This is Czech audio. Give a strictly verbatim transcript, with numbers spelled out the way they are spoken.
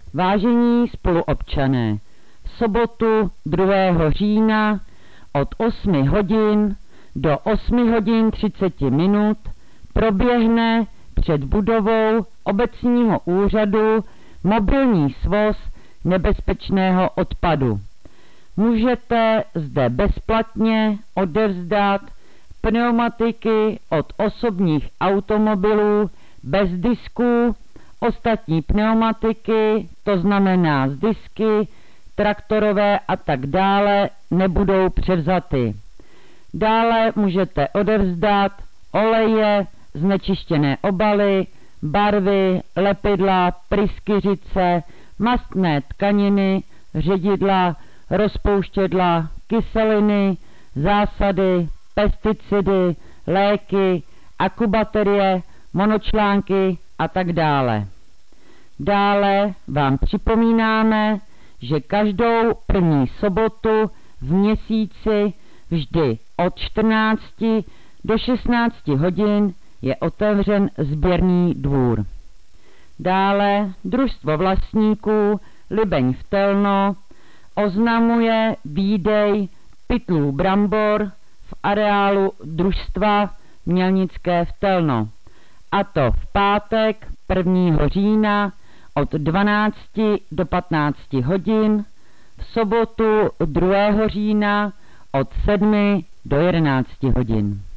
Vážení spoluobčané, v sobotu druhého října od osmi hodin do osmi hodin třicet minut proběhne před budovou obecního úřadu mobilní svoz nebezpečného odpadu. Můžete zde bezplatně odevzdat pneumatiky od osobních automobilů bez disků. Ostatní pneumatiky, to znamená z disky, traktorové a tak dále, nebudou převzaty. Dále můžete odevzdat oleje, znečištěné obaly, barvy, lepidla, pryskyřice, mastné tkaniny, ředidla, rozpouštědla, kyseliny, zásady, pesticidy, léky, akubaterie, monočlánky a tak dále. Dále vám připomínáme, že každou první sobotu v měsíci vždy od čtrnácti do šestnácti hodin je otevřen sběrný dvůr. Dále družstvo vlastníků Libeň v Telno oznamuje výdej pytlů brambor v areálu družstva Mělnické v Telno, a to v pátek prvního října od dvanácti do patnácti hodin, v sobotu druhého října od sedmi do jedenácti hodin.